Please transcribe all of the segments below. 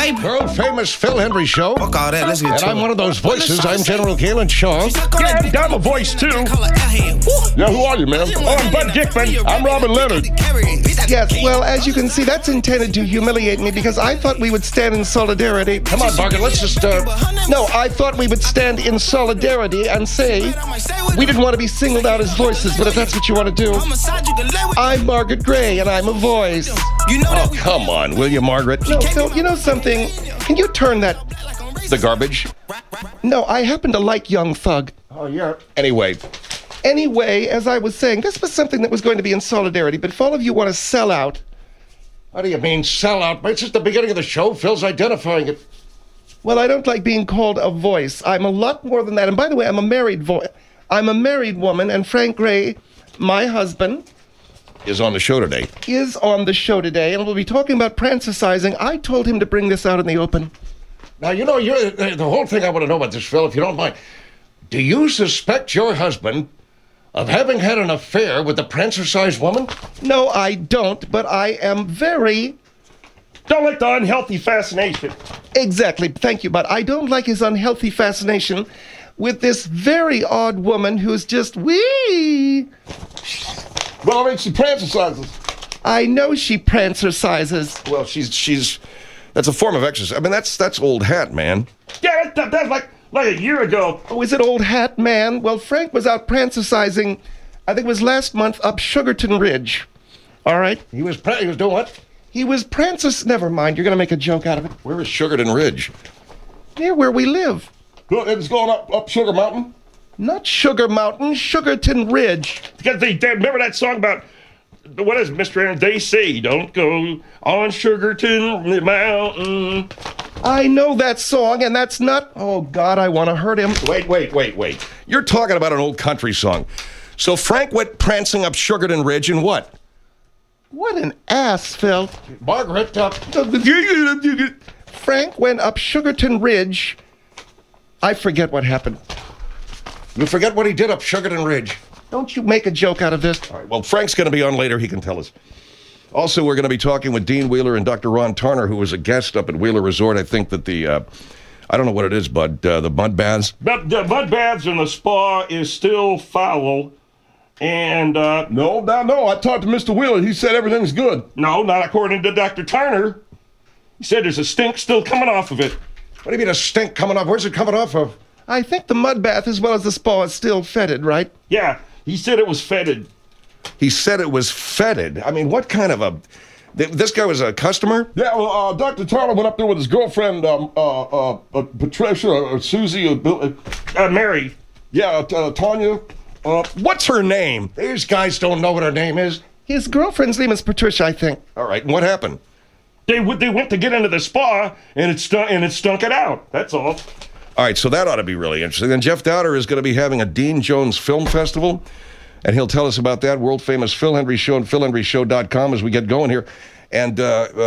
baby. World-famous Phil Hendry Show. Fuck all that, let's get to And I'm it. one of those voices. I'm General Galen Shaw. Yeah, I'm a voice, too. Yeah, who are you, man? Oh, I'm Bud Dickman. I'm Robin Leonard. Yes, well, as you can see, that's intended to humiliate me because I thought we would stand in solidarity. Come on, Barker, let's just... No, I thought we would stand in solidarity and say we didn't want to be singled out as voices, but if that's what you want to do, I'm Margaret Gray, and I'm a voice. Oh, come on, will you, Margaret? No, Phil, you know something? Can you turn that... The garbage? No, I happen to like Young Thug. Oh, yeah. Anyway, As I was saying, this was something that was going to be in solidarity, but if all of you want to sell out... what do you mean, sell out? It's just the beginning of the show. Phil's identifying it. Well, I don't like being called a voice. I'm a lot more than that. And by the way, I'm a married woman, and Frank Gray, my husband, Is on the show today. is on the show today, and we'll be talking about pranticizing. I told him to bring this out in the open. Now, you know, the whole thing I want to know about this, Phil, if you don't mind. Do you suspect your husband of having had an affair with the prancer-sized woman? No, I don't, but I am very... Don't like the unhealthy fascination. Exactly, thank you, but I don't like his unhealthy fascination with this very odd woman who's just wee. Well, I mean, she pranticizes. I know she prancer-sizes. Well, she's... That's a form of exercise. I mean, that's old hat, man. Yeah, that's like a year ago. Oh, is it old hat man? Well, Frank was out pranticizing, I think it was last month, up Sugarton Ridge. All right? He was doing what? He was never mind, you're going to make a joke out of it. Where is Sugarton Ridge? Near where we live. It was going up Sugar Mountain. Not Sugar Mountain, Sugarton Ridge. Because they remember that song about, what is it, Mr. Aaron? They say don't go on Sugarton Mountain. I know that song, and that's not... Oh, God, I want to hurt him. Wait. You're talking about an old country song. So Frank went prancing up Sugarton Ridge and what? What an ass, Phil. Margaret, Frank went up Sugarton Ridge. I forget what happened. you forget what he did up Sugarton Ridge. Don't you make a joke out of this. All right, well, Frank's going to be on later. He can tell us. Also, we're going to be talking with Dean Wheeler and Dr. Ron Tarner, who was a guest up at Wheeler Resort. I think that I don't know what it is, Bud, the mud baths. But the mud baths in the spa is still foul. And, No. I talked to Mr. Wheeler. He said everything's good. no, not according to Dr. Turner. He said there's a stink still coming off of it. What do you mean a stink coming off? Where's it coming off of? I think the mud bath as well as the spa is still fetid, right? Yeah, he said it was fetid. He said it was fetid. I mean, what kind of a... This guy was a customer? Yeah, well, Dr. Turner went up there with his girlfriend, Patricia, or Susie, or Mary. Tanya. What's her name? These guys don't know what her name is. His girlfriend's name is Patricia, I think. All right, and what happened? They went to get into the spa, and it stunk it out. That's all. All right, so that ought to be really interesting. And Jeff Dowder is going to be having a Dean Jones Film Festival, and he'll tell us about that. World-famous Phil Hendry Show and philhendryshow.com as we get going here. And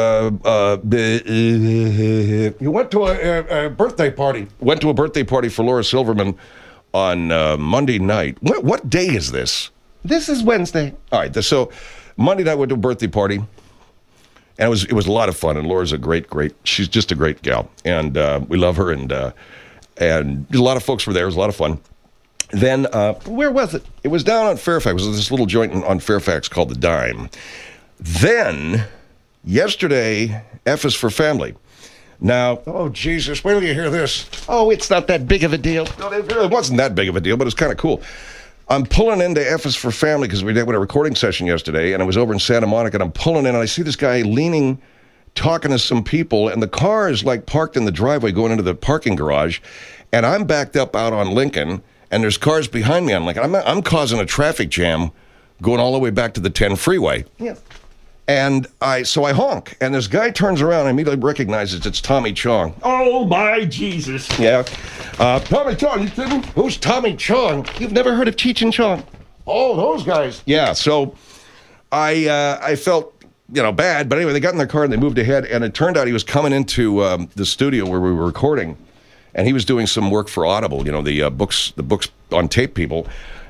you went to a birthday party. Went to a birthday party for Laura Silverman on Monday night. What day is this? This is Wednesday. All right, so Monday night went to a birthday party, and it was a lot of fun. And Laura's a great, she's just a great gal, and we love her. And a lot of folks were there. It was a lot of fun. Then Where was it? it was down on Fairfax. It was this little joint on Fairfax called the Dime. Then yesterday, F is for Family. Now, oh Jesus, wait till you hear this. Oh, it's not that big of a deal. No, it really wasn't that big of a deal, but it's kind of cool. I'm pulling into F is for Family because we did a recording session yesterday, and I was over in Santa Monica, and I'm pulling in, and I see this guy leaning, talking to some people, and the car is like parked in the driveway going into the parking garage, and I'm backed up out on Lincoln, and there's cars behind me. I'm like, I'm causing a traffic jam going all the way back to the 10 freeway. Yeah. And I honk, and this guy turns around and immediately recognizes it's Tommy Chong. Oh, my Jesus. Yeah. Tommy Chong, you kidding? Who's Tommy Chong? You've never heard of Cheech and Chong? Oh, those guys. Yeah, so I felt, bad. But anyway, they got in their car and they moved ahead. And it turned out he was coming into the studio where we were recording. And he was doing some work for Audible, the books on tape people.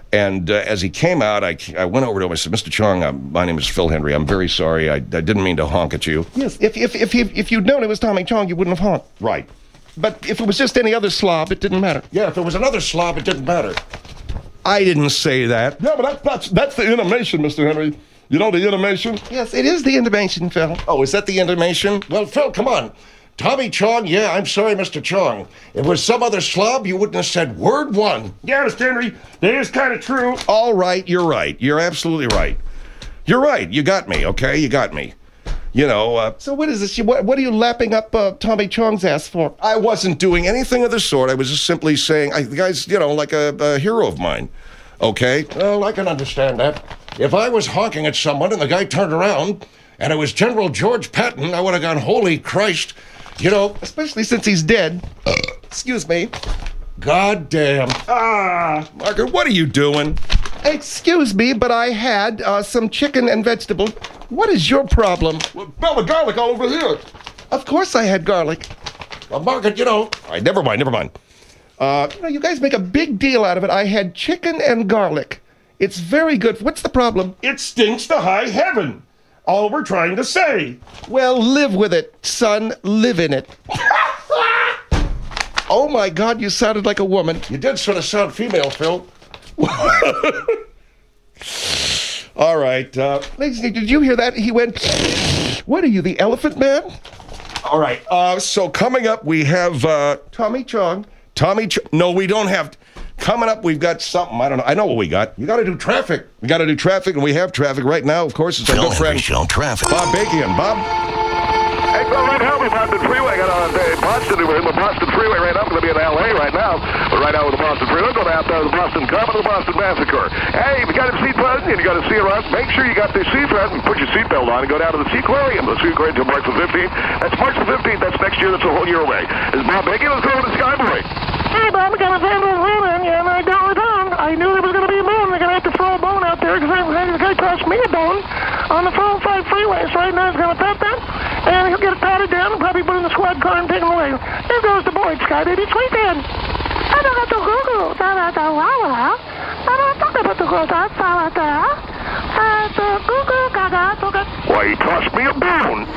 And as he came out, I went over to him. I said, Mr. Chong, my name is Phil Hendry. I'm very sorry. I didn't mean to honk at you. Yes, if you'd known it was Tommy Chong, you wouldn't have honked. Right. But if it was just any other slob, it didn't matter. Yeah, if it was another slob, it didn't matter. I didn't say that. Yeah, but that's the intimation, Mr. Henry. You know the intimation? Yes, it is the intimation, Phil. Oh, is that the intimation? Well, Phil, come on. Tommy Chong, yeah, I'm sorry, Mr. Chong. If it was some other slob, you wouldn't have said word one. Yeah, Mr. Henry, that is kind of true. All right, you're right. You're absolutely right. You're right. You got me, okay? You got me. You know, So what is this? What are you lapping up Tommy Chong's ass for? I wasn't doing anything of the sort. I was just simply saying, the guy's, like a hero of mine. Okay? Well, I can understand that. If I was honking at someone and the guy turned around and it was General George Patton, I would have gone, holy Christ, Especially since he's dead. Excuse me. God damn. Margaret, what are you doing? Excuse me, but I had some chicken and vegetables. What is your problem? Well, smell the garlic all over here. Of course I had garlic. Well, Margaret, all right, never mind. You guys make a big deal out of it. I had chicken and garlic. It's very good. What's the problem? It stinks to high heaven. All we're trying to say. Well, live with it, son. Live in it. Oh, my God, you sounded like a woman. You did sort of sound female, Phil. All right. Ladies, did you hear that? He went, what are you, the elephant man? All right. So coming up, we have Tommy Chong. No, we don't have. Coming up, we've got something. I don't know. I know what we got. You got to do traffic. We got to do traffic, and we have traffic right now. Of course, it's our good friend Show Traffic. Bob Bakian. Bob. Hey, Phil, right help me. Boston Freeway. Got on Boston. We're in the Boston Freeway right now. I'm going to be in L.A. right now. We're right out with the Boston Freeway. Going out there to the Boston Comet, the Boston Massacre. Hey, if you got a seatbelt and you got a seatbelt, make sure you got the seatbelt and put your seatbelt on and go down to the Seaquarium. The Seaquarium until March the 15th. That's March the 15th. That's next year. That's a whole year away. This is Bob Bakian. Let's go over to Skyboy. Hey, Bob, I got a van with Roland, and I got it on. I knew there was going to be a bone. They're going to have to throw a bone out there because the guy tossed me a bone on the 405 freeway. So right now he's going to pat that, and he'll get it patted down and probably put it in the squad car and take him away. There goes the boy, Sky Baby. It's weekend. I don't have to Google. I don't talk about the Google, Gaga. Why, he tossed me a bone.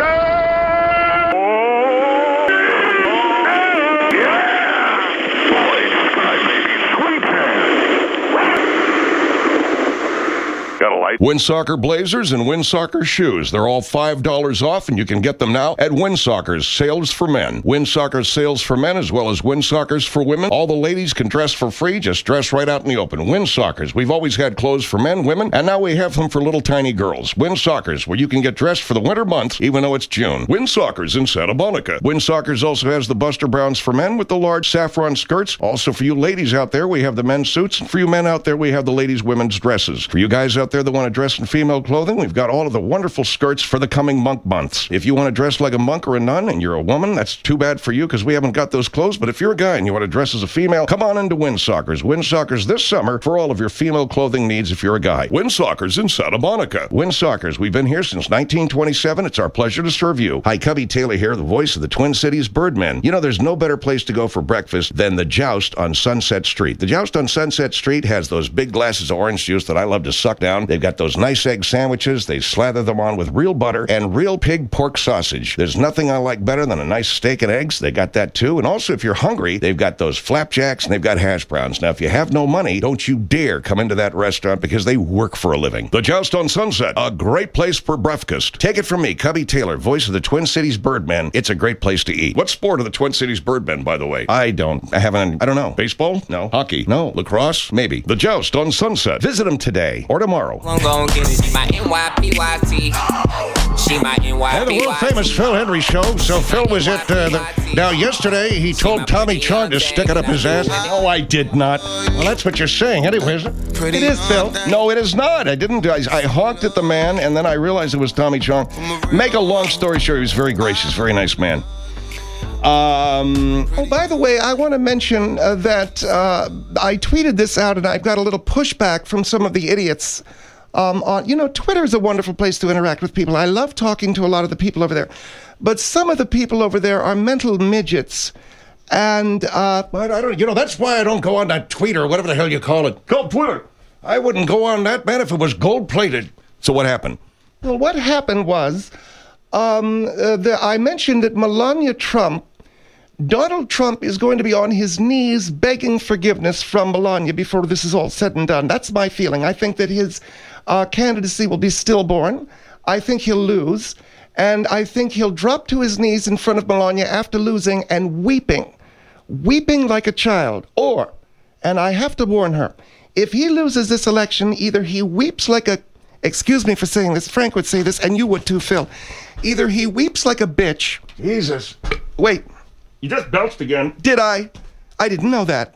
Got a light. Windsoccer blazers and Windsoccer shoes. They're all $5 off, and you can get them now at Windsoccer's Sales for Men. Windsoccer's Sales for Men, as well as Windsoccer's for Women. All the ladies can dress for free. Just dress right out in the open. Windsoccer's. We've always had clothes for men, women, and now we have them for little tiny girls. Windsoccer's, where you can get dressed for the winter months, even though it's June. Windsoccer's in Santa Monica. Windsoccer's also has the Buster Browns for men with the large saffron skirts. Also for you ladies out there, we have the men's suits, and for you men out there, we have the ladies' women's dresses. For you guys out there that want to dress in female clothing, we've got all of the wonderful skirts for the coming monk months. If you want to dress like a monk or a nun and you're a woman, that's too bad for you because we haven't got those clothes. But if you're a guy and you want to dress as a female, come on into Windsoccer's. Windsoccer's this summer for all of your female clothing needs if you're a guy. Windsoccer's in Santa Monica. Windsoccer's, we've been here since 1927. It's our pleasure to serve you. Hi, Cubby Taylor here, the voice of the Twin Cities Birdmen. You know, there's no better place to go for breakfast than the Joust on Sunset Street. The Joust on Sunset Street has those big glasses of orange juice that I love to suck down. They've got those nice egg sandwiches. They slather them on with real butter and real pig pork sausage. There's nothing I like better than a nice steak and eggs. They got that too. And also, if you're hungry, they've got those flapjacks and they've got hash browns. Now, if you have no money, don't you dare come into that restaurant because they work for a living. The Joust on Sunset, a great place for breakfast. Take it from me, Cubby Taylor, voice of the Twin Cities Birdmen. It's a great place to eat. What sport are the Twin Cities Birdmen, by the way? I don't know. Baseball? No. Hockey? No. Lacrosse? Maybe. The Joust on Sunset. Visit them today or tomorrow. I'm gon' get it. She my NYPYT. She my NYPYT. And the world famous Phil Hendry show. So Phil was at now yesterday he told Tommy Chong to stick it up his ass. No, I did not. Well, that's what you're saying anyways. It is, Phil. No, it is not. I didn't. I honked at the man and then I realized it was Tommy Chong. Make a long story short, he was very gracious, very nice man. Oh, by the way, I want to mention that I tweeted this out and I've got a little pushback from some of the idiots. Twitter is a wonderful place to interact with people. I love talking to a lot of the people over there. But some of the people over there are mental midgets. And, I don't, that's why I don't go on that tweet or whatever the hell you call it. Call Twitter. I wouldn't go on that, man, if it was gold-plated. So what happened? Well, what happened was, I mentioned that Donald Trump is going to be on his knees begging forgiveness from Melania before this is all said and done. That's my feeling. I think that his candidacy will be stillborn. I think he'll lose. And I think he'll drop to his knees in front of Melania after losing and weeping like a child. Or, and I have to warn her, if he loses this election, either he weeps like a, excuse me for saying this, Frank would say this, and you would too, Phil. Either he weeps like a bitch. Jesus. Wait. You just belched again. Did I? I didn't know that.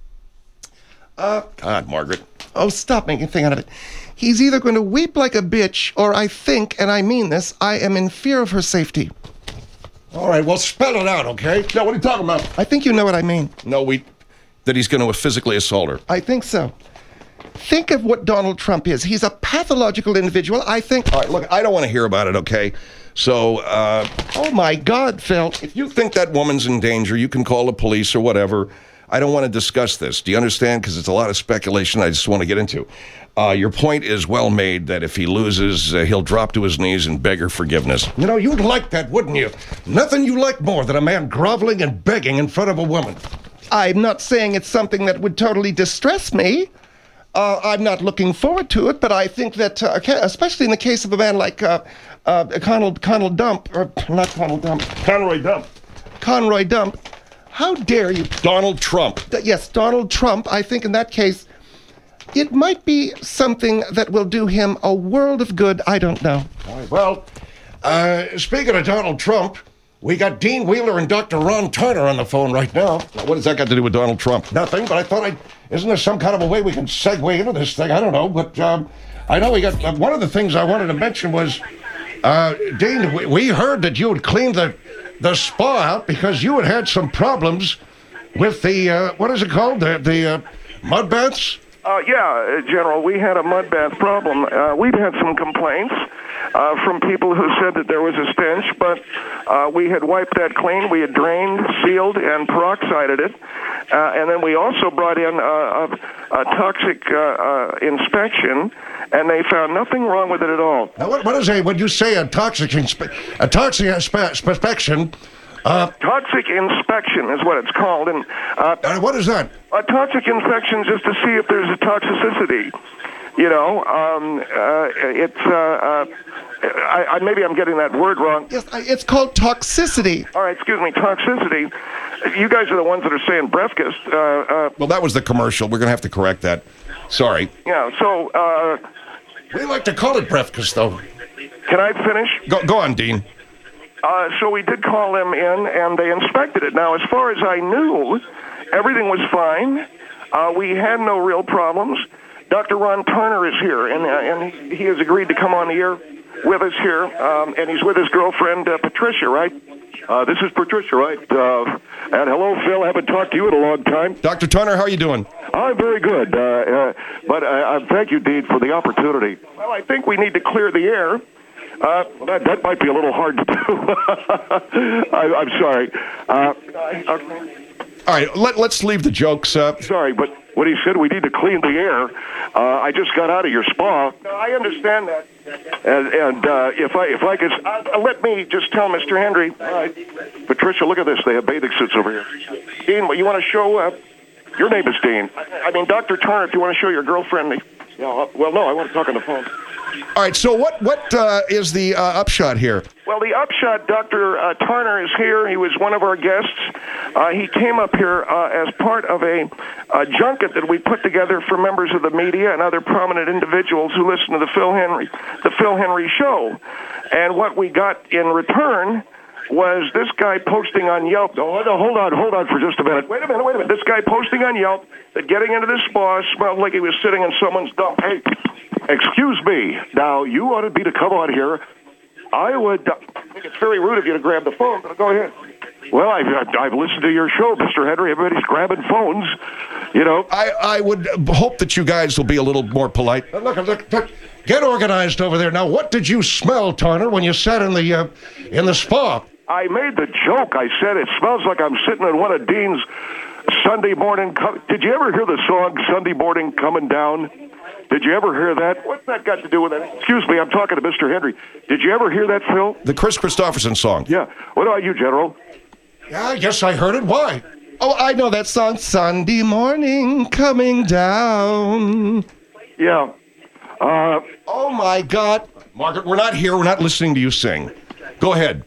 God, Margaret. Oh, stop making a thing out of it. He's either going to weep like a bitch, or I think, and I mean this, I am in fear of her safety. All right, well, spell it out, okay? Now, what are you talking about? I think you know what I mean. No, that he's going to physically assault her. I think so. Think of what Donald Trump is. He's a pathological individual. I think... All right, look, I don't want to hear about it, okay? So, Oh, my God, Phil. if you think that woman's in danger, you can call the police or whatever. I don't want to discuss this. Do you understand? Because it's a lot of speculation I just want to get into. Your point is well made that if he loses, he'll drop to his knees and beg her forgiveness. You know, you'd like that, wouldn't you? Nothing you like more than a man groveling and begging in front of a woman. I'm not saying it's something that would totally distress me. I'm not looking forward to it, but I think that, especially in the case of a man like Conroy Dump. Conroy Dump. How dare you? Donald Trump. Yes, Donald Trump. I think in that case, it might be something that will do him a world of good. I don't know. Well, speaking of Donald Trump, we got Dean Wheeler and Dr. Ron Turner on the phone right now. Now, what has that got to do with Donald Trump? Nothing, but I thought isn't there some kind of a way we can segue into this thing? I don't know, but I know we got, one of the things I wanted to mention was, Dean, we heard that you had cleaned the spa out because you had some problems with the, what is it called? The mud baths? Yeah, General, we had a mud bath problem. We've had some complaints from people who said that there was a stench, but we had wiped that clean. We had drained, sealed, and peroxided it. And then we also brought in a toxic inspection, and they found nothing wrong with it at all. Now, what is when you say a toxic inspection? Toxic inspection is what it's called, and what is that? a toxic inspection just to see if there's a toxicity. You know, maybe I'm getting that word wrong. Yes, it's called toxicity. All right, excuse me, toxicity. You guys are the ones that are saying breakfast. Well, that was the commercial. We're going to have to correct that. Sorry. Yeah, so... we like to call it breakfast, though. Can I finish? Go on, Dean. So we did call them in, and they inspected it. Now, as far as I knew, everything was fine. We had no real problems. Dr. Ron Turner is here, and he has agreed to come on the air with us here, and he's with his girlfriend, Patricia, right? This is Patricia, right? And hello, Phil. I haven't talked to you in a long time. Dr. Turner, how are you doing? I'm very good. But thank you, Dean, for the opportunity. Well, I think we need to clear the air. That might be a little hard to do. I'm sorry. All right, let's leave the jokes. Sorry, but what he said, we need to clean the air. I just got out of your spa. I understand that. And if I could, let me just tell Mr. Henry. Patricia, look at this. They have bathing suits over here. Dean, you want to show? Your name is Dean. I mean, Dr. Turner, if you want to show your girlfriend. Yeah, well, no, I want to talk on the phone. All right, so what is the upshot here? Well, the upshot, Dr. Turner is here. He was one of our guests. He came up here as part of a junket that we put together for members of the media and other prominent individuals who listen to the Phil Henry Show. And what we got in return was this guy posting on Yelp. No, hold on for just a minute. Wait a minute. This guy posting on Yelp that getting into this spa smelled like he was sitting in someone's dump. Hey, excuse me. Now, you wanted me to come on here. I think it's very rude of you to grab the phone, but go ahead. Well, I've listened to your show, Mr. Henry. Everybody's grabbing phones, you know. I would hope that you guys will be a little more polite. Look, get organized over there. Now, what did you smell, Turner, when you sat in the spa? I made the joke. I said it smells like I'm sitting in one of Dean's Sunday morning. Did you ever hear the song Sunday Morning Coming Down? Did you ever hear that? What's that got to do with it? Excuse me, I'm talking to Mr. Henry. Did you ever hear that, Phil? The Chris Christopherson song. Yeah. What about you, General? Yeah, yes, I heard it. Why? Oh, I know that song, Sunday Morning Coming Down. Yeah. Oh, my God. Margaret, we're not here. We're not listening to you sing. Go ahead.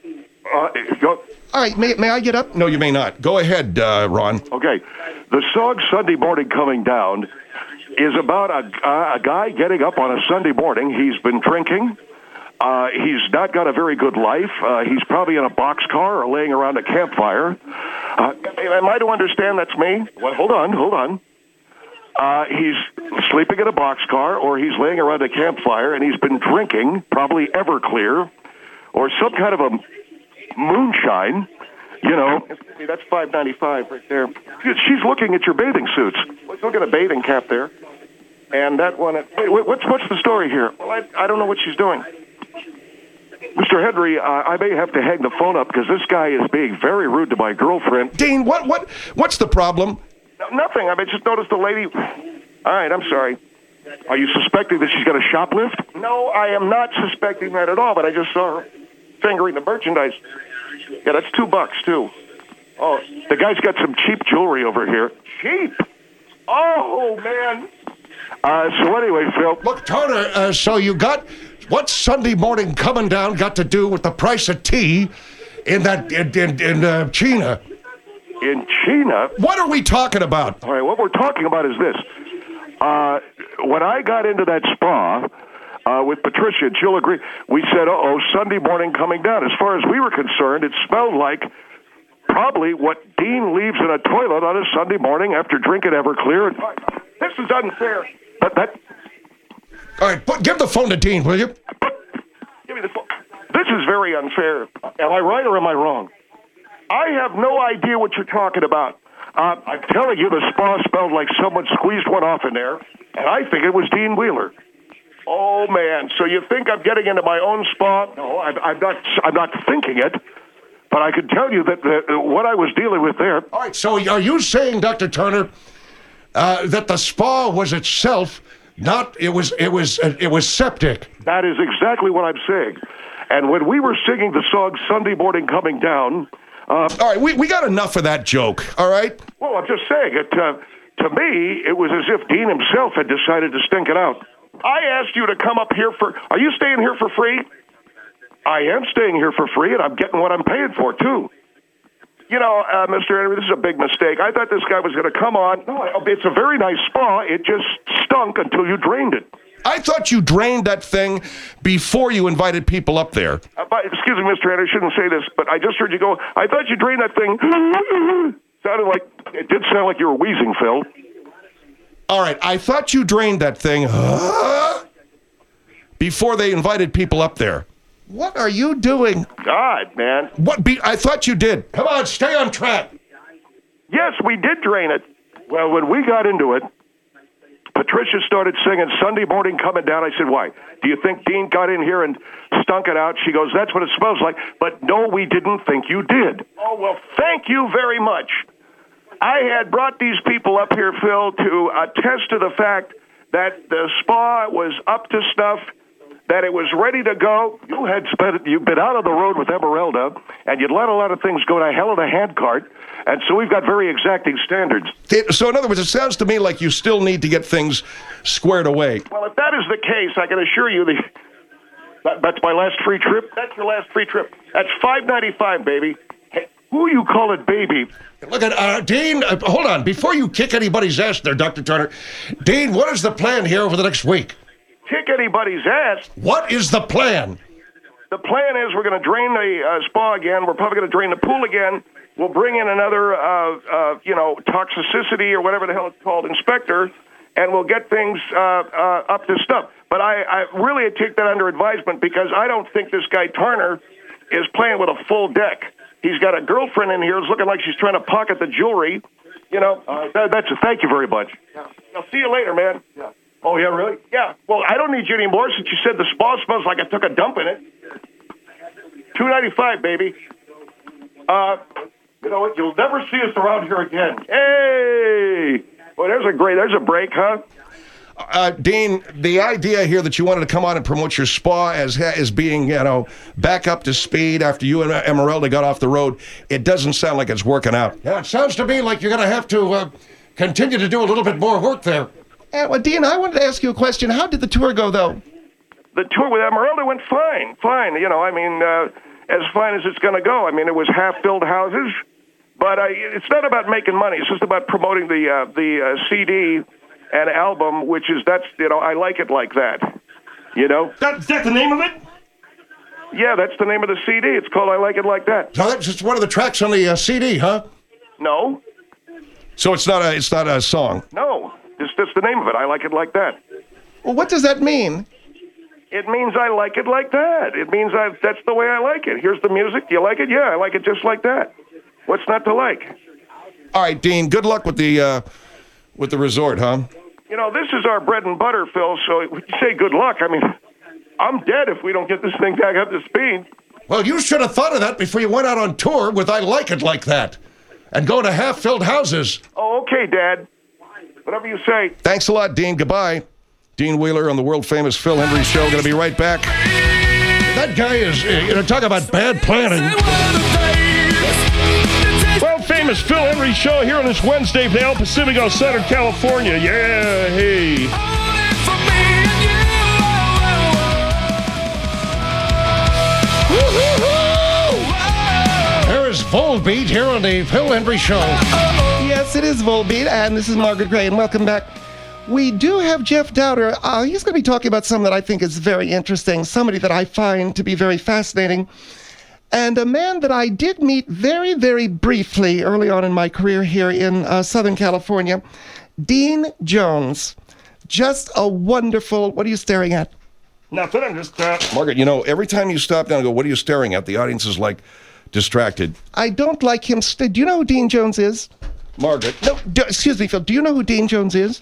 Go. All right, may I get up? No, you may not. Go ahead, Ron. Okay. The song Sunday Morning Coming Down is about a guy getting up on a Sunday morning. He's been drinking. He's not got a very good life. He's probably in a boxcar or laying around a campfire. Am I to understand that's me? Well, hold on. He's sleeping in a boxcar or he's laying around a campfire and he's been drinking, probably Everclear or some kind of a moonshine. You know, that's $5.95 right there. She's looking at your bathing suits. Let's look at a bathing cap there. And that one, wait, what's the story here? Well, I don't know what she's doing. Mr. Henry, I may have to hang the phone up because this guy is being very rude to my girlfriend. Dean, what's the problem? No, nothing. I just noticed the lady. All right, I'm sorry. Are you suspecting that she's going to shoplift? No, I am not suspecting that at all, but I just saw her fingering the merchandise. Yeah, that's $2 too. Oh, the guy's got some cheap jewelry over here. Cheap? Oh, man. So anyway, Phil. Look, Turner, so you got... What's Sunday Morning Coming Down got to do with the price of tea in China? In China? What are we talking about? All right, what we're talking about is this. When I got into that spa with Patricia, and she'll agree, we said, Sunday Morning Coming Down. As far as we were concerned, it smelled like probably what Dean leaves in a toilet on a Sunday morning after drinking Everclear. This is unfair. All right, give the phone to Dean, will you? Give me the phone. This is very unfair. Am I right or am I wrong? I have no idea what you're talking about. I'm telling you, the spa smelled like someone squeezed one off in there, and I think it was Dean Wheeler. Oh, man. So you think I'm getting into my own spa? No, I'm not thinking it. But I can tell you that what I was dealing with there. All right, so are you saying, Dr. Turner, that the spa was itself it was septic? That is exactly what I'm saying. And when we were singing the song Sunday Morning Coming Down... all right, we got enough of that joke, all right? Well, I'm just saying it. To me, it was as if Dean himself had decided to stink it out. I asked you to come up here for... Are you staying here for free? I am staying here for free, and I'm getting what I'm paying for, too. You know, Mr. Henry, this is a big mistake. I thought this guy was going to come on. No, it's a very nice spa. It just stunk until you drained it. I thought you drained that thing before you invited people up there. Excuse me, Mr. Henry, I shouldn't say this, but I just heard you go, I thought you drained that thing. It did sound like you were wheezing, Phil. All right, I thought you drained that thing before they invited people up there. What are you doing? God, man. I thought you did. Come on, stay on track. Yes, we did drain it. Well, when we got into it, Patricia started singing Sunday Morning Coming Down. I said, why? Do you think Dean got in here and stunk it out? She goes, that's what it smells like. But no, we didn't think you did. Oh, well, thank you very much. I had brought these people up here, Phil, to attest to the fact that the spa was up to snuff, that it was ready to go. You've been out on the road with Emeralda, and you'd let a lot of things go to hell in a handcart, and so we've got very exacting standards. So in other words, it sounds to me like you still need to get things squared away. Well, if that is the case, I can assure you that's my last free trip. That's your last free trip. That's $5.95, baby. Hey, who you call it, baby? Look at Dean. Hold on, before you kick anybody's ass there, Dr. Turner. Dean, what is the plan here over the next week? Kick anybody's ass? What is the plan? The plan is we're going to drain the spa again. We're probably going to drain the pool again. We'll bring in another, toxicity or whatever the hell it's called, inspector, and we'll get things up to stuff. But I really take that under advisement because I don't think this guy Turner is playing with a full deck. He's got a girlfriend in here who's looking like she's trying to pocket the jewelry. You know, thank you very much. Yeah. I'll see you later, man. Yeah. Oh, yeah, really? Yeah. Well, I don't need you anymore since you said the spa smells like I took a dump in it. $2.95, baby. You know what? You'll never see us around here again. Hey! Well, there's a break, huh? Dean, the idea here that you wanted to come on and promote your spa as being, back up to speed after you and Emeralda got off the road, it doesn't sound like it's working out. Yeah, it sounds to me like you're going to have to continue to do a little bit more work there. Well, Dean, I wanted to ask you a question. How did the tour go, though? The tour with Emeralda went fine. As fine as it's going to go. I mean, it was half-filled houses, but it's not about making money. It's just about promoting the CD and album, I like it like that. That's the name of it? Yeah, that's the name of the CD. It's called I Like It Like That. So that's just one of the tracks on the CD, huh? No. So it's not a song. No. That's the name of it. I Like It Like That. Well, what does that mean? It means I like it like that. It means that's the way I like it. Here's the music. Do you like it? Yeah, I like it just like that. What's not to like? All right, Dean, good luck with the resort, huh? This is our bread and butter, Phil, so you say good luck. I mean, I'm dead if we don't get this thing back up to speed. Well, you should have thought of that before you went out on tour with I Like It Like That and go to half-filled houses. Oh, okay, Dad. Whatever you say. Thanks a lot, Dean. Goodbye. Dean Wheeler on the world-famous Phil Hendrie Show. Going to be right back. That guy is, talk about bad planning. World-famous Phil Hendrie Show here on this Wednesday from El Pacifico, Southern California. Yeah, hey. There is Volbeat here on the Phil Hendrie Show. Yes, it is Volbeat, and this is Margaret Gray, and welcome back. We do have Jeff Dowder. He's going to be talking about something that I think is very interesting, somebody that I find to be very fascinating, and a man that I did meet very, very briefly early on in my career here in Southern California, Dean Jones. Just a wonderful... What are you staring at? Nothing, I'm just... Margaret, every time you stop down and go, what are you staring at? The audience is like distracted. I don't like him... Do you know who Dean Jones is? Margaret. No, excuse me, Phil. Do you know who Dean Jones is?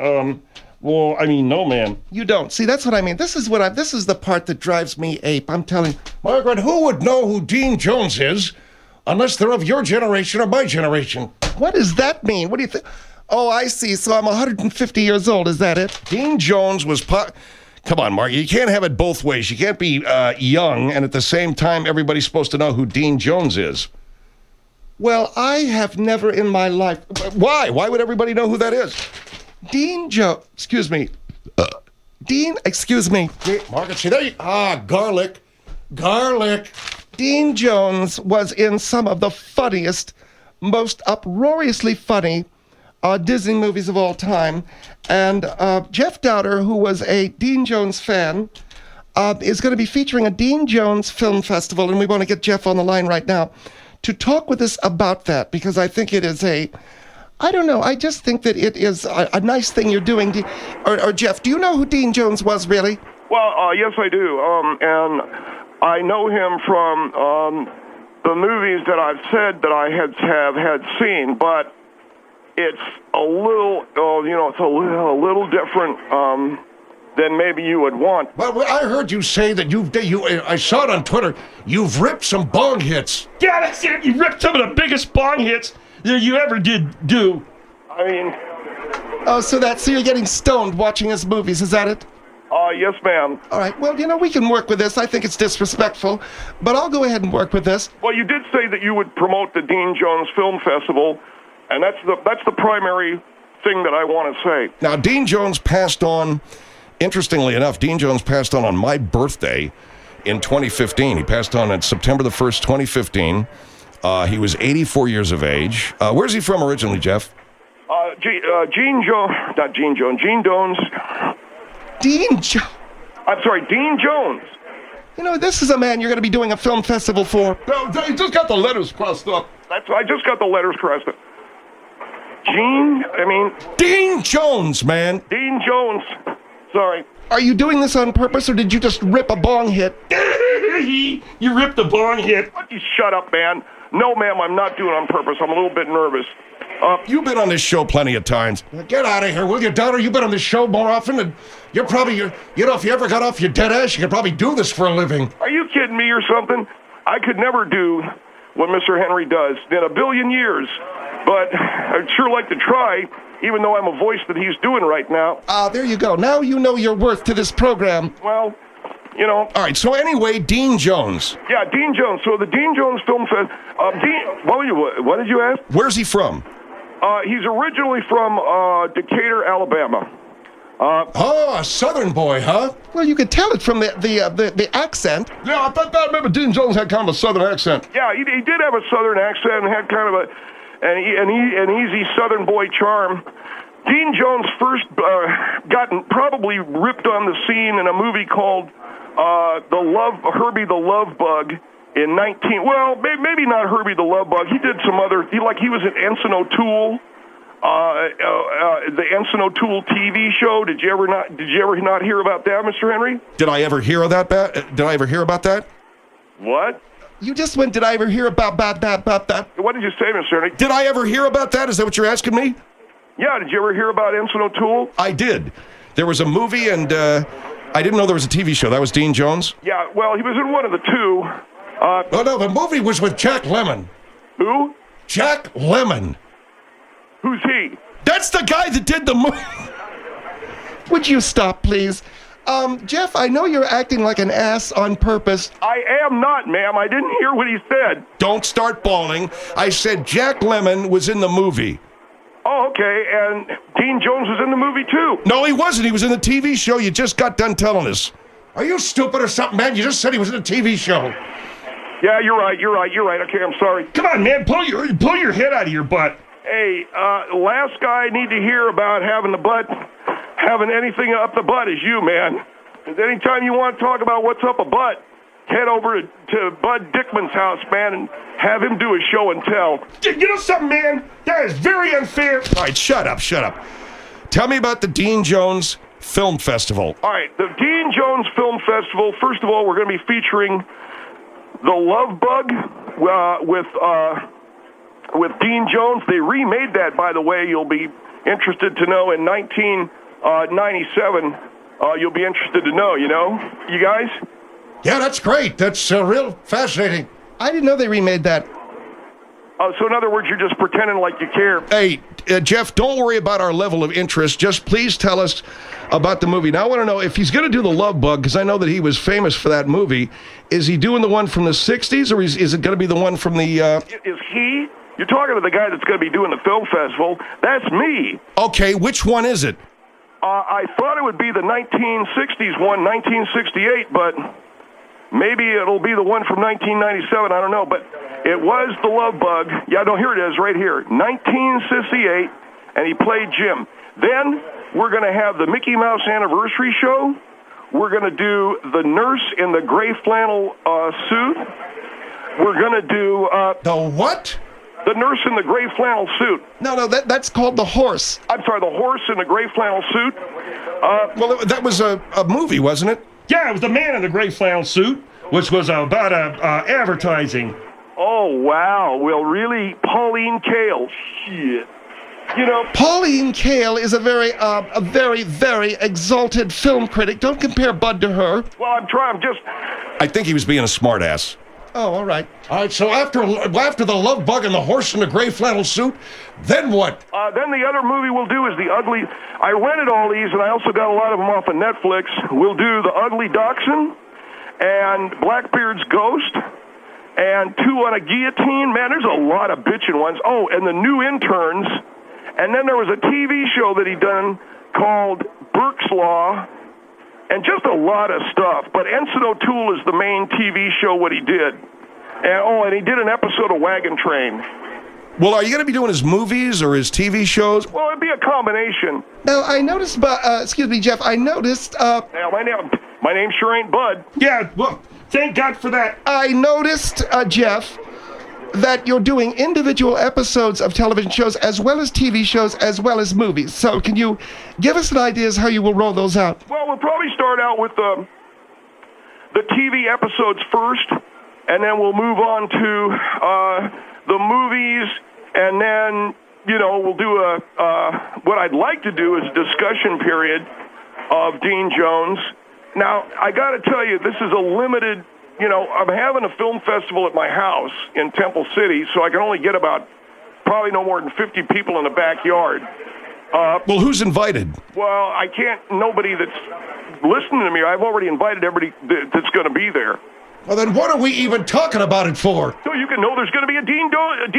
No, man. You don't. See, that's what I mean. This is the part that drives me ape. I'm telling you. Margaret, who would know who Dean Jones is unless they're of your generation or my generation? What does that mean? What do you think? Oh, I see. So I'm 150 years old. Is that it? Dean Jones was... Come on, Mark. You can't have it both ways. You can't be young and at the same time everybody's supposed to know who Dean Jones is. Well, I have never in my life... Why? Why would everybody know who that is? Dean Jones... Excuse me. Dean... Excuse me. Margaret, see there you... garlic. Garlic. Dean Jones was in some of the funniest, most uproariously funny Disney movies of all time. And Jeff Dowder, who was a Dean Jones fan, is going to be featuring a Dean Jones Film Festival, and we want to get Jeff on the line right now to talk with us about that, because I think it is I don't know, I just think that it is a nice thing you're doing. Or Jeff, do you know who Dean Jones was, really? Well, yes, I do. And I know him from the movies that I've said that I have had seen, but it's a little, it's a little different than maybe you would want. Well, I heard you say that I saw it on Twitter, you've ripped some bong hits. Yeah, that's it. You ripped some of the biggest bong hits that you ever did do. I mean... Oh, so you're getting stoned watching his movies, is that it? Yes, ma'am. All right, well, we can work with this. I think it's disrespectful, but I'll go ahead and work with this. Well, you did say that you would promote the Dean Jones Film Festival, and that's the primary thing that I want to say. Now, Dean Jones passed on... Interestingly enough, Dean Jones passed on my birthday in 2015. He passed on September the 1st, 2015. He was 84 years of age. Where's he from originally, Jeff? Gene Jones. Not Gene Jones. Gene Jones. Dean Jones. I'm sorry, Dean Jones. This is a man you're going to be doing a film festival for. No, he just got the letters crossed up. I just got the letters crossed up. Dean Jones, man. Dean Jones. Sorry. Are you doing this on purpose, or did you just rip a bong hit? You ripped a bong hit. Why don't you shut up, man? No, ma'am, I'm not doing it on purpose. I'm a little bit nervous. You've been on this show plenty of times. Get out of here, will you, Dowder? You've been on this show more often, and you're probably, if you ever got off your dead ass, you could probably do this for a living. Are you kidding me or something? I could never do what Mr. Hendrie does in a billion years. but I'd sure like to try, even though I'm a voice that he's doing right now. There you go. Now you know your worth to this program. Well, you know. All right, so anyway, Dean Jones. Yeah, Dean Jones. So the Dean Jones Film Fest. What did you ask? Where's he from? He's originally from Decatur, Alabama. Oh, a Southern boy, huh? Well, you could tell it from the accent. Yeah, I remember Dean Jones had kind of a Southern accent. Yeah, he did have a Southern accent and had kind of an easy Southern boy charm. Dean Jones first gotten probably ripped on the scene in a movie called Herbie the Love Bug in maybe not Herbie the Love Bug. He did some other. He was in Ensign O'Toole. The Ensign O'Toole TV show. Did you ever not hear about that, Mr. Henry? Did I ever hear about that? What? You just went, did I ever hear about that? What did you say, Mr. Henry? Did I ever hear about that? Is that what you're asking me? Yeah, did you ever hear about Ensign O'Toole? I did. There was a movie, and I didn't know there was a TV show. That was Dean Jones? Yeah, well, he was in one of the two. Oh, no, the movie was with Jack Lemmon. Who? Jack Lemmon. Who's he? That's the guy that did the movie. Would you stop, please? Jeff, I know you're acting like an ass on purpose. I am not, ma'am. I didn't hear what he said. Don't start bawling. I said Jack Lemmon was in the movie. Oh, okay, and Dean Jones was in the movie, too. No, he wasn't. He was in the TV show you just got done telling us. Are you stupid or something, man? You just said he was in a TV show. Yeah, you're right. Okay, I'm sorry. Come on, man, pull your head out of your butt. Hey, last guy I need to hear about having anything up the butt is you, man. And anytime you want to talk about what's up a butt, head over to Bud Dickman's house, man, and have him do a show and tell. You know something, man? That is very unfair. All right, shut up. Tell me about the Dean Jones Film Festival. All right, the Dean Jones Film Festival, first of all, we're going to be featuring The Love Bug with Dean Jones. They remade that, by the way. You'll be interested to know in 1997. You'll be interested to know, you guys? Yeah, that's great. That's real fascinating. I didn't know they remade that. So in other words, you're just pretending like you care. Hey, Jeff, don't worry about our level of interest. Just please tell us about the movie. Now, I want to know if he's going to do The Love Bug, because I know that he was famous for that movie. Is he doing the one from the 60s, or is it going to be the one from the... Is he? You're talking to the guy that's going to be doing the film festival. That's me. Okay, which one is it? I thought it would be the 1960s one, 1968, but maybe it'll be the one from 1997. I don't know, but it was The Love Bug. Yeah, no, here it is, right here. 1968, and he played Jim. Then we're going to have the Mickey Mouse Anniversary Show. We're going to do the nurse in the gray flannel suit. We're going to do... the what? The nurse in the gray flannel suit. No, that's called The Horse. I'm sorry, the horse in the gray flannel suit. Well, that was a movie, wasn't it? Yeah, it was the man in the gray flannel suit, which was about advertising. Oh, wow. Well, really, Pauline Kael. Shit. Pauline Kael is a very, very exalted film critic. Don't compare Bud to her. Well, I'm just... I think he was being a smartass. Oh, all right. All right, so after The Love Bug and the horse in the gray flannel suit, then what? Then the other movie we'll do is The Ugly... I rented all these, and I also got a lot of them off of Netflix. We'll do The Ugly Dachshund and Blackbeard's Ghost and Two on a Guillotine. Man, there's a lot of bitchin' ones. Oh, and The New Interns. And then there was a TV show that he done called Burke's Law, and just a lot of stuff. But Ensign O'Toole is the main TV show what he did. And he did an episode of Wagon Train. Well, are you going to be doing his movies or his TV shows? Well, it'd be a combination. Now, I noticed, excuse me, Jeff, I noticed... Now, my name sure ain't Bud. Yeah, well, thank God for that. I noticed, Jeff, that you're doing individual episodes of television shows as well as TV shows as well as movies. So can you give us an idea as how you will roll those out? Well, we'll probably start out with the TV episodes first, and then we'll move on to the movies, and then, we'll do what I'd like to do is a discussion period of Dean Jones. Now, I got to tell you, this is a limited... I'm having a film festival at my house in Temple City, so I can only get about probably no more than 50 people in the backyard. Well, who's invited? Well, I can't. Nobody that's listening to me. I've already invited everybody that's going to be there. Well, then what are we even talking about it for? So you can know there's going to be a Dean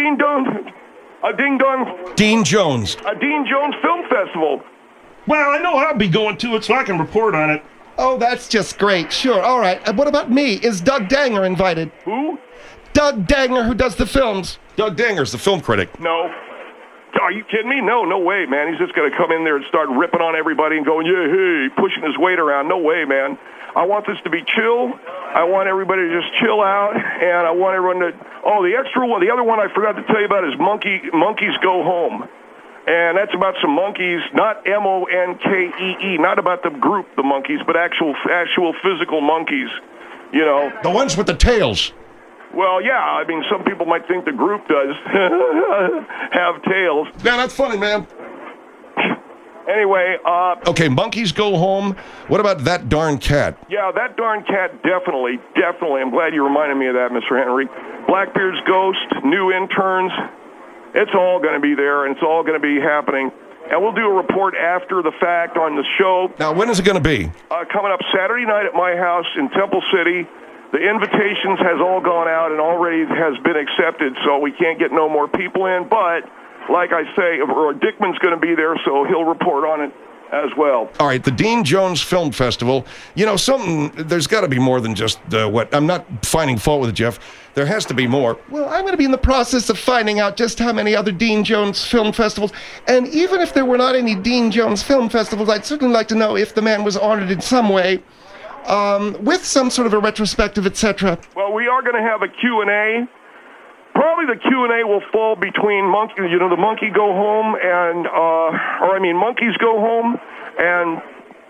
Jones Film Festival. Well, I know I'll be going to it, so I can report on it. Oh, that's just great. Sure. All right. What about me? Is Doug Danger invited? Who? Doug Danger, who does the films. Doug Danger's the film critic. No. Are you kidding me? No way, man. He's just going to come in there and start ripping on everybody and going, yeah, hey, pushing his weight around. No way, man. I want this to be chill. I want everybody to just chill out, and I want everyone to... Oh, the extra one, the other one I forgot to tell you about is Monkeys Go Home. And that's about some monkeys, not Monkee, not about the group, the Monkeys, but actual physical monkeys, you know. The ones with the tails. Well, yeah, I mean, some people might think the group does have tails. Yeah, that's funny, man. Anyway, Okay, Monkeys Go Home. What about That Darn Cat? yeah, That Darn Cat, definitely. I'm glad you reminded me of that, Mr. Henry. Blackbeard's Ghost, new interns. It's all going to be there, and it's all going to be happening. And we'll do a report after the fact on the show. Now, when is it going to be? Coming up Saturday night at my house in Temple City. The invitations has all gone out and already has been accepted, so we can't get no more people in. But, like I say, Dickman's going to be there, so he'll report on it as well. All right, the Dean Jones Film Festival. You know, there's got to be more than just what... I'm not finding fault with it, Jeff. There has to be more. Well, I'm going to be in the process of finding out just how many other Dean Jones film festivals. And even if there were not any Dean Jones film festivals, I'd certainly like to know if the man was honored in some way, with some sort of a retrospective, etc. Well, we are going to have a Q&A. Probably the Q&A will fall between the Monkey Go Home and, Monkeys Go Home and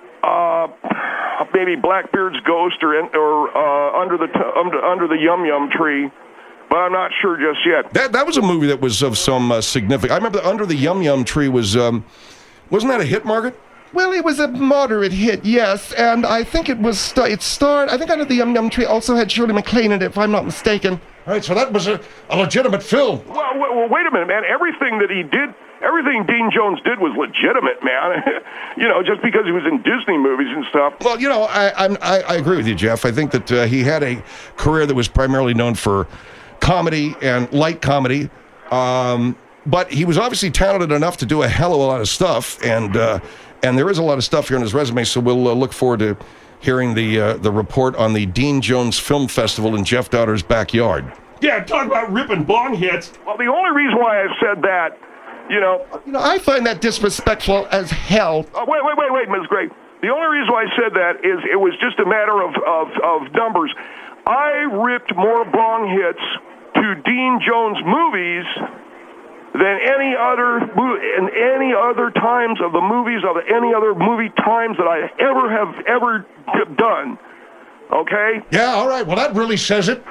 maybe Blackbeard's Ghost or under the Yum Yum Tree, but I'm not sure just yet. That was a movie that was of some significance. I remember Under the Yum Yum Tree was, wasn't that a hit, Margaret? Well, it was a moderate hit, yes, and I think it starred, I think Under the Yum Yum Tree also had Shirley MacLaine in it, if I'm not mistaken. All right, so that was a legitimate film. Well, wait a minute, man. Everything Dean Jones did was legitimate, man. Just because he was in Disney movies and stuff. Well, I agree with you, Jeff. I think that he had a career that was primarily known for comedy and light comedy, but he was obviously talented enough to do a hell of a lot of stuff, and there is a lot of stuff here on his resume, so we'll look forward to hearing the report on the Dean Jones Film Festival in Jeff Dowder's backyard. Yeah, talk about ripping bong hits. Well, the only reason why I said that, I find that disrespectful as hell. Wait, Ms. Gray. The only reason why I said that is it was just a matter of numbers. I ripped more bong hits to Dean Jones movies than any other times of the movies of any other movie times that I ever done. Okay? Yeah, all right. Well, that really says it.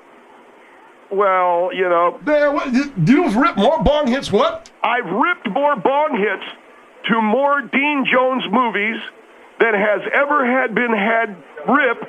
Well, You've ripped more bong hits, what? I've ripped more bong hits to more Dean Jones movies than has ever been ripped.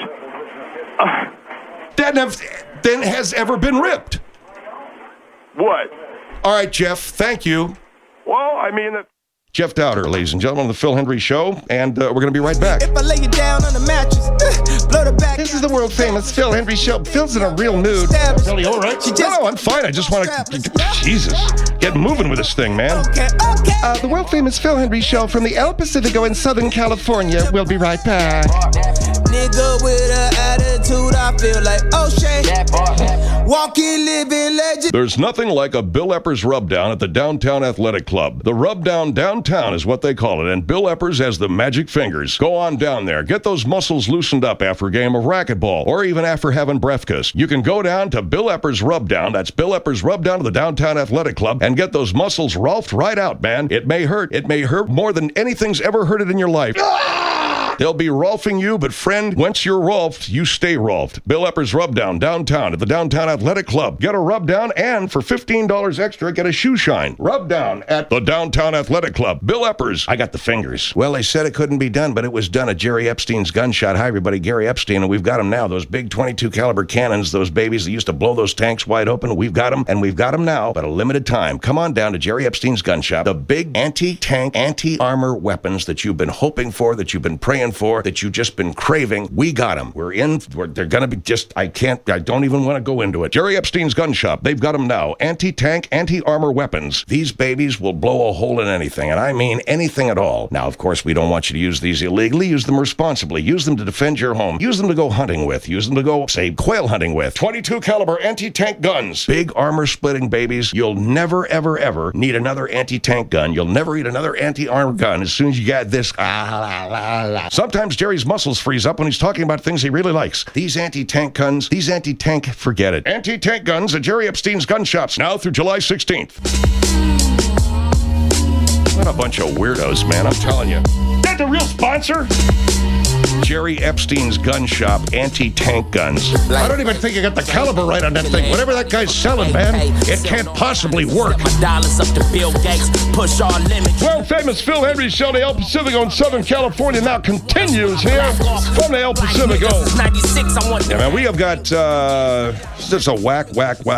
Than has ever been ripped. What? All right, Jeff, thank you. Well, I mean... Jeff Dowder, ladies and gentlemen, on the Phil Hendry Show, and we're going to be right back. If I lay you down on the mattress, blow the back. This is the world-famous Phil Hendry Show. Phil's in a real mood. Phil, you all right? No, I'm fine. I just want to... Jesus. Get moving with this thing, man. Okay. The world-famous Phil Hendry Show from the El Pacifico in Southern California. We'll be right back. Nigga with an attitude, I feel like O'Shea. Walking, living legend. There's nothing like a Bill Eppers rub-down at the Downtown Athletic Club. The rub-down downtown is what they call it, and Bill Eppers has the magic fingers. Go on down there. Get those muscles loosened up after a game of racquetball, or even after having breakfast. You can go down to Bill Eppers rub-down. That's Bill Eppers rub-down to the Downtown Athletic Club, and get those muscles rolfed right out, man. It may hurt. It may hurt more than anything's ever hurted in your life. They'll be Rolfing you, but friend, once you're Rolfed, you stay Rolfed. Bill Epper's Rub Down downtown at the Downtown Athletic Club. Get a rub down, and for $15 extra, get a shoe shine. Rub down at the Downtown Athletic Club. Bill Epper's. I got the fingers. Well, they said it couldn't be done, but it was done at Jerry Epstein's Gun Shot. Hi, everybody. Gary Epstein, and we've got them now. Those big 22 caliber cannons, those babies that used to blow those tanks wide open. We've got them, and we've got them now, but a limited time. Come on down to Jerry Epstein's Gun Shop. The big anti-tank, anti-armor weapons that you've been hoping for, that you've been praying for, that you've just been craving. We got them. They're going to be just, I don't even want to go into it. Jerry Epstein's Gun Shop. They've got them now. Anti-tank, anti-armor weapons. These babies will blow a hole in anything, and I mean anything at all. Now, of course, we don't want you to use these illegally. Use them responsibly. Use them to defend your home. Use them to go hunting with. Use them to go, say, quail hunting with. 22 caliber anti-tank guns. Big armor-splitting babies. You'll never, ever, ever need another anti-tank gun. You'll never need another anti-armor gun as soon as you got this. Sometimes Jerry's muscles freeze up when he's talking about things he really likes. These anti-tank guns, forget it. Anti-tank guns at Jerry Epstein's Gun Shops now through July 16th. What a bunch of weirdos, man, I'm telling you. Is that the real sponsor? Jerry Epstein's Gun Shop, anti-tank guns. I don't even think you got the caliber right on that thing. Whatever that guy's selling, man, it can't possibly work. World famous Phil Henry show, the El Pacifico in Southern California, now continues here from the El Pacifico. Yeah, man, we have got just a whack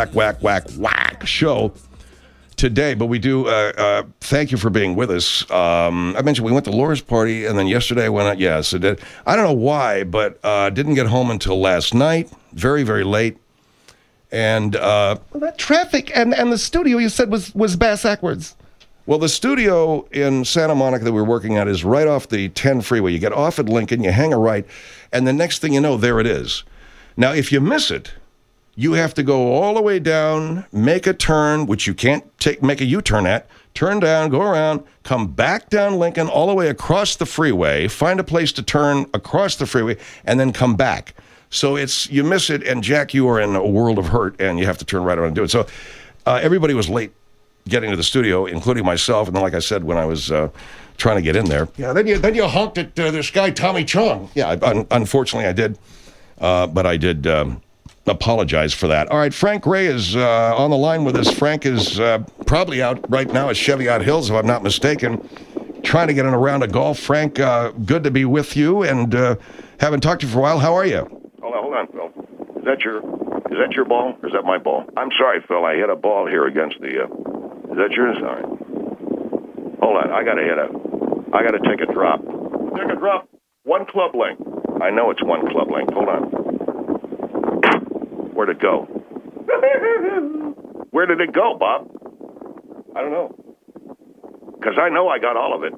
show today, but we do thank you for being with us. I mentioned we went to Laura's party, and then yesterday I went out. Yes, it did. I don't know why, but didn't get home until last night, very, very late. And Well, that traffic and the studio you said was bass-ackwards. well, the studio in Santa Monica that we're working at is right off the 10 freeway. You get off at Lincoln, you hang a right, and the next thing you know, there it is. Now, if you miss it, you have to go all the way down, make a turn, which you can't make a U-turn at, turn down, go around, come back down Lincoln, all the way across the freeway, find a place to turn across the freeway, and then come back. So you miss it, and Jack, you are in a world of hurt, and you have to turn right around and do it. So everybody was late getting to the studio, including myself, and then, like I said, when I was trying to get in there. Yeah, then you honked at this guy, Tommy Chong. Yeah, unfortunately I did, but I did apologize for that. All right, Frank Ray is on the line with us. Frank is probably out right now at Cheviot Hills, if I'm not mistaken, trying to get in a round of golf. Frank, good to be with you, and haven't talked to you for a while. How are you? Hold on, Phil. Is that your ball, or is that my ball? I'm sorry, Phil. I hit a ball here against the. Is that yours? All right. Hold on. I gotta take a drop. Take a drop. One club length. I know it's one club length. Hold on. Where'd it go? Where did it go, Bob? I don't know. Because I know I got all of it.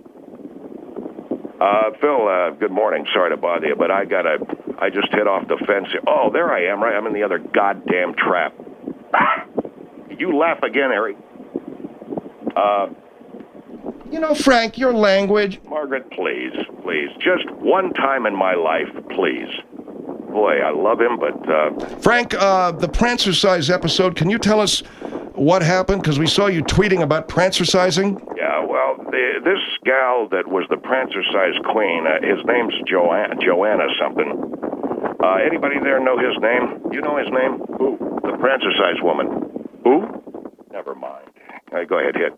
Phil, good morning. Sorry to bother you, but I just hit off the fence here. Oh, there I am, right? I'm in the other goddamn trap. You laugh again, Harry. Frank, your language. Margaret, please. Just one time in my life, please. Boy, I love him, but... Frank, the Prancercise episode, can you tell us what happened? Because we saw you tweeting about Prancercising. Yeah, well, this gal that was the Prancercise queen, his name's Joanna something. Anybody there know his name? You know his name? Who? The Prancercise woman. Who? Never mind. Go ahead, hit.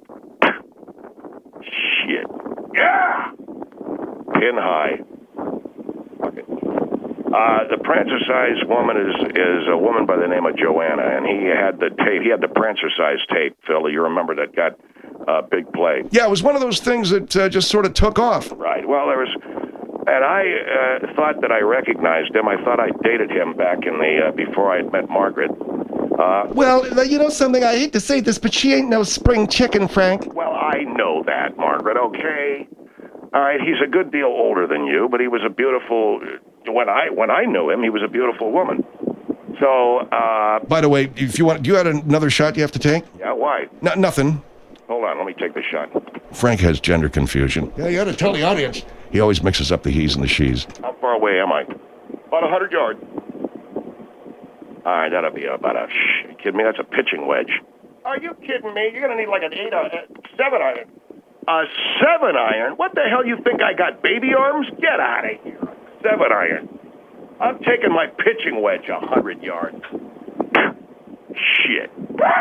Shit. Yeah! Pin high. Okay. The Prancercise woman is a woman by the name of Joanna, and he had the tape. He had the Prancercise tape, Phil. You remember that got big play. Yeah, it was one of those things that just sort of took off. Right. Well, there was... And I thought that I recognized him. I thought I dated him back in the... before I had met Margaret. Well, you know something? I hate to say this, but she ain't no spring chicken, Frank. Well, I know that, Margaret, okay? All right, he's a good deal older than you, but he was a beautiful... When I knew him, he was a beautiful woman. So, By the way, if you want... Do you have another shot you have to take? Yeah, why? Nothing. Hold on, let me take the shot. Frank has gender confusion. Yeah, you ought to tell the audience. He always mixes up the he's and the she's. How far away am I? About 100 yards. All right, that'll be about a... You kidding me? That's a pitching wedge. Are you kidding me? You're going to need like an 7 iron. A 7 iron? What the hell you think I got, baby arms? Get out of here. 7-iron. I'm taking my pitching wedge 100 yards. Shit.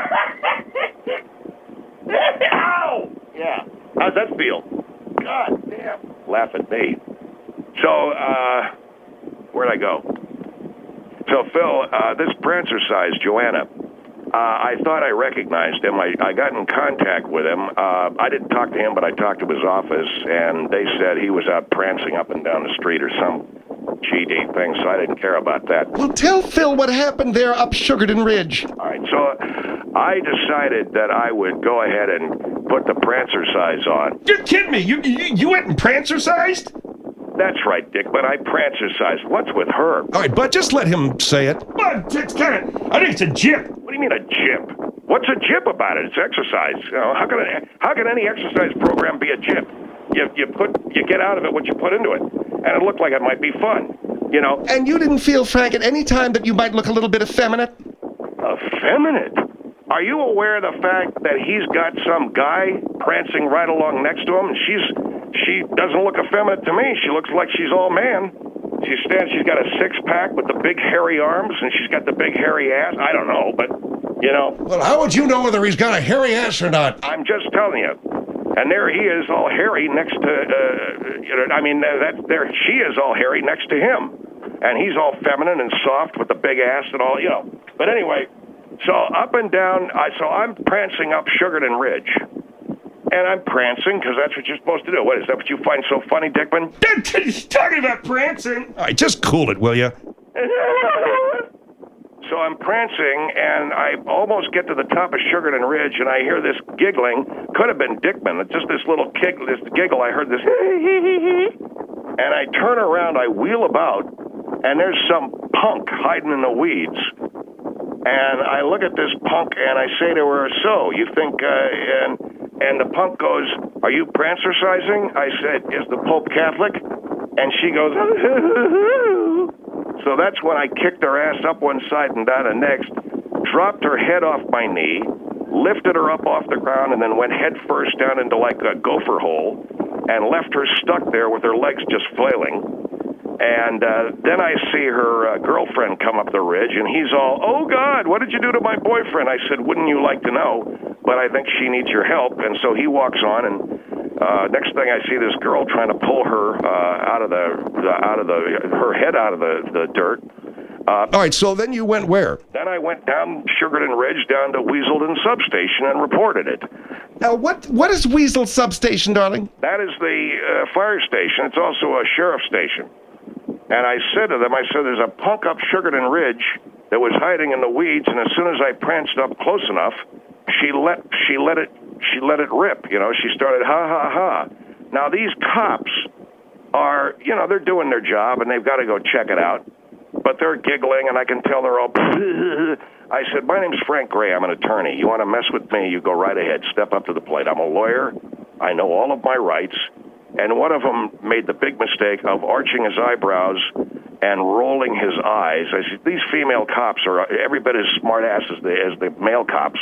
Ow! Yeah. How's that feel? God damn. Laugh at me. So, where'd I go? So, Phil, this prancer size, Joanna, I thought I recognized him. I got in contact with him. I didn't talk to him, but I talked to his office, and they said he was out prancing up and down the street or some GD thing, so I didn't care about that. Well, tell Phil what happened there up Sugarton Ridge. All right, so I decided that I would go ahead and put the prancer size on. You're kidding me. You went and prancer-sized? That's right, Dick, but I prancer-sized. What's with her? All right, but just let him say it. Well, it's kind of, I think it's a jip. What do you mean a jip? What's a jip about it? It's exercise. You know, how can any exercise program be a jip? You get out of it what you put into it, and it looked like it might be fun, you know. And you didn't feel, Frank, at any time that you might look a little bit effeminate? Effeminate? Are you aware of the fact that he's got some guy prancing right along next to him, and she doesn't look effeminate to me. She looks like she's all man. She's got a six-pack with the big hairy arms, and she's got the big hairy ass. I don't know, but, you know. Well, how would you know whether he's got a hairy ass or not? I'm just telling you. And there he is, all hairy next to, there she is all hairy next to him. And he's all feminine and soft with the big ass and all, you know. But anyway, so up and down, so I'm prancing up Sugarton Ridge. And I'm prancing because that's what you're supposed to do. What, is that what you find so funny, Dickman? Talking about prancing. All right, just cool it, will you? So I'm prancing, and I almost get to the top of Sugarton Ridge, and I hear this giggling. Could have been Dickman. It's just this little giggle. I heard this, and I turn around, I wheel about, and there's some punk hiding in the weeds. And I look at this punk, and I say to her, so, you think, and the punk goes, are you prancer-sizing? I said, is the Pope Catholic? And she goes, so that's when I kicked her ass up one side and down the next, dropped her head off my knee, lifted her up off the ground, and then went head first down into like a gopher hole, and left her stuck there with her legs just flailing. And then I see her girlfriend come up the ridge, and he's all, oh, God, what did you do to my boyfriend? I said, wouldn't you like to know? But I think she needs your help. And so he walks on, and next thing I see this girl trying to pull her her head out of the dirt. All right, so then you went where? Then I went down Sugarton Ridge, down to Weaselton Substation, and reported it. Now, what is Weasel Substation, darling? That is the fire station. It's also a sheriff's station. And I said to them, there's a punk up Sugarton Ridge that was hiding in the weeds, and as soon as I pranced up close enough, she let it rip. You know, she started ha ha ha. Now these cops are, you know, they're doing their job, and they've got to go check it out. But they're giggling, and I can tell they're all. I said, my name's Frank Gray. I'm an attorney. You want to mess with me? You go right ahead. Step up to the plate. I'm a lawyer. I know all of my rights. And one of them made the big mistake of arching his eyebrows and rolling his eyes. I said, these female cops are every bit as smart ass as the male cops.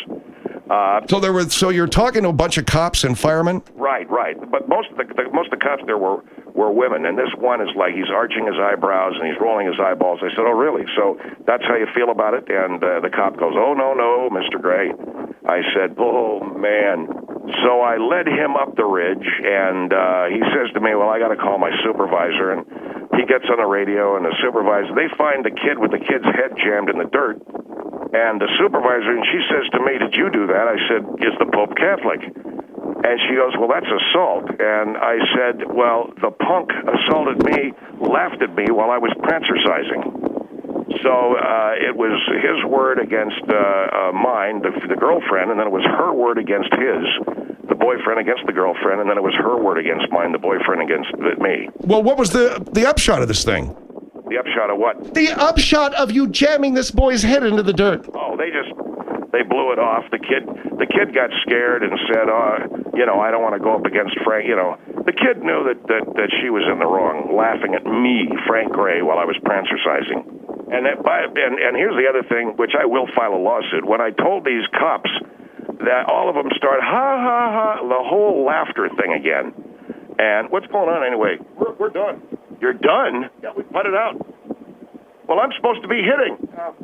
So you're talking to a bunch of cops and firemen? Right. But most of the cops there were women, and this one is like he's arching his eyebrows and he's rolling his eyeballs. I said, oh, really? So that's how you feel about it? And the cop goes, oh, no, Mr. Gray. I said, oh, man. So I led him up the ridge, and he says to me, well, I got to call my supervisor. And he gets on the radio, and the supervisor, they find the kid with the kid's head jammed in the dirt. And the supervisor, and she says to me, did you do that? I said, is the Pope Catholic? And she goes, well, that's assault. And I said, well, the punk assaulted me, laughed at me while I was prancer-sizing. So it was his word against mine, the girlfriend, and then it was her word against his, the boyfriend against the girlfriend, and then it was her word against mine, the boyfriend against me. Well, what was the upshot of this thing? The upshot of what? The upshot of you jamming this boy's head into the dirt. Oh, they blew it off. The kid got scared and said, I don't want to go up against Frank. You know, the kid knew that she was in the wrong, laughing at me, Frank Gray, while I was prancer-sizing. And here's the other thing, which I will file a lawsuit. When I told these cops that all of them start ha ha ha, the whole laughter thing again. And what's going on anyway? We're done. You're done? Yeah, we putted out. Well, I'm supposed to be hitting.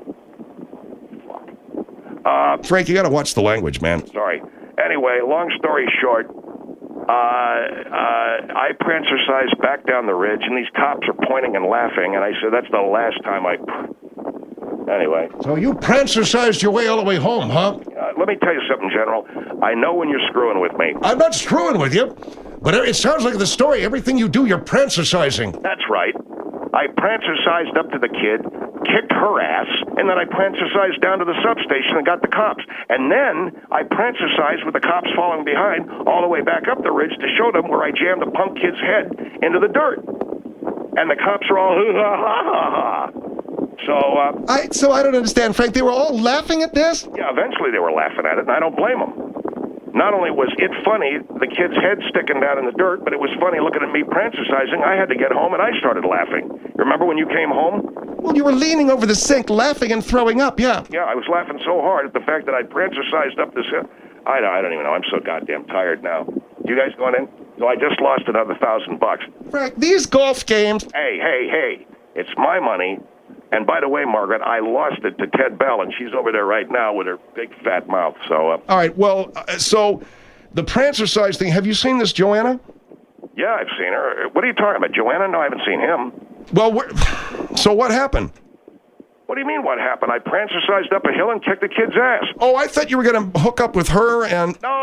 Frank, you got to watch the language, man. Sorry. Anyway, long story short, I prancercised back down the ridge, and these cops are pointing and laughing, and I said, that's the last time I... Anyway. So you prancercised your way all the way home, huh? Let me tell you something, General. I know when you're screwing with me. I'm not screwing with you, but it sounds like the story. Everything you do, you're prancercising. That's right. I prancercised up to the kid, kicked her ass, and then I prancercised down to the substation and got the cops. And then I prancercised with the cops following behind all the way back up the ridge to show them where I jammed the punk kid's head into the dirt. And the cops are all hoo-ha-ha-ha-ha. So I don't understand, Frank. They were all laughing at this? Yeah, eventually they were laughing at it, and I don't blame them. Not only was it funny, the kid's head sticking down in the dirt, but it was funny looking at me prancercising. I had to get home, and I started laughing. Remember when you came home? Well, you were leaning over the sink, laughing and throwing up, yeah. Yeah, I was laughing so hard at the fact that I prancercised up this hill. I don't even know. I'm so goddamn tired now. You guys going in? So I just lost another $1,000. Frank, these golf games... Hey. It's my money. And by the way, Margaret, I lost it to Ted Bell, and she's over there right now with her big fat mouth. So. All right. Well, so the prancercise thing. Have you seen this, Joanna? Yeah, I've seen her. What are you talking about, Joanna? No, I haven't seen him. Well, so what happened? What do you mean? What happened? I prancercised up a hill and kicked the kid's ass. Oh, I thought you were going to hook up with her and. No.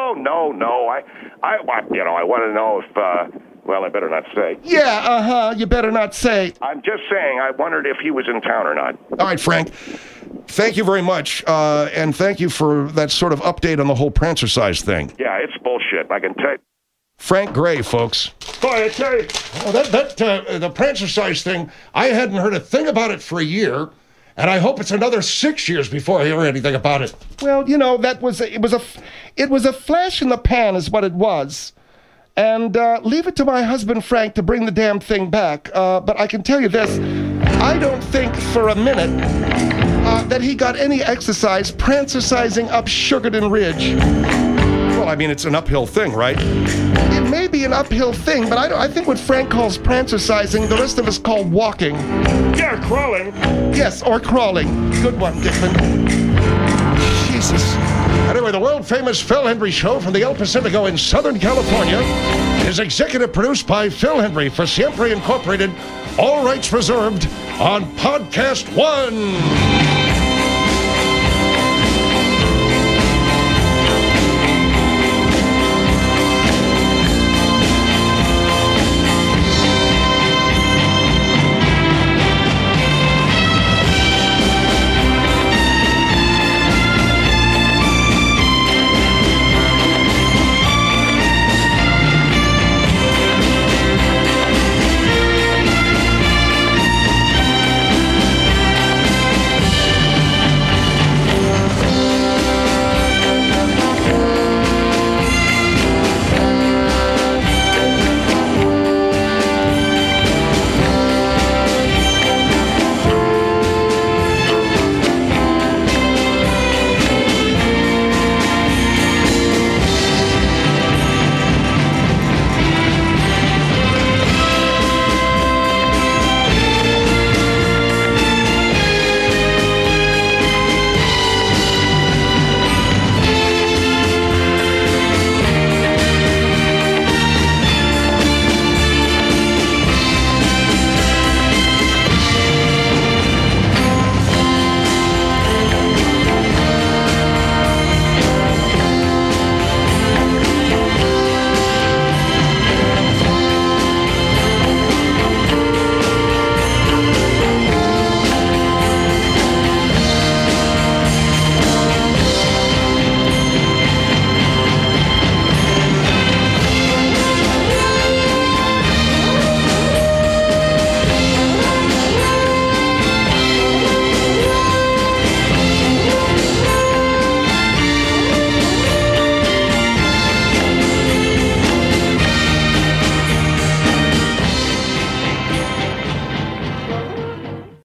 I want to know if. Well, I better not say. Yeah, you better not say. I'm just saying, I wondered if he was in town or not. All right, Frank. Thank you very much, and thank you for that sort of update on the whole prancercise thing. Yeah, it's bullshit, I can tell you. Frank Gray, folks. Boy, I tell you. Oh, the prancercise thing, I hadn't heard a thing about it for a year, and I hope it's another 6 years before I hear anything about it. Well, it was a flash in the pan is what it was. And leave it to my husband, Frank, to bring the damn thing back. But I can tell you this, I don't think for a minute that he got any exercise prancercising up Sugarton Ridge. Well, I mean, it's an uphill thing, right? It may be an uphill thing, but I think what Frank calls prancercising, the rest of us call walking. Yeah, crawling. Yes, or crawling. Good one, Dickman. Jesus. Anyway, the world-famous Phil Hendrie Show from the El Pacifico in Southern California is executive produced by Phil Hendrie for Siempre Incorporated. All rights reserved on Podcast One.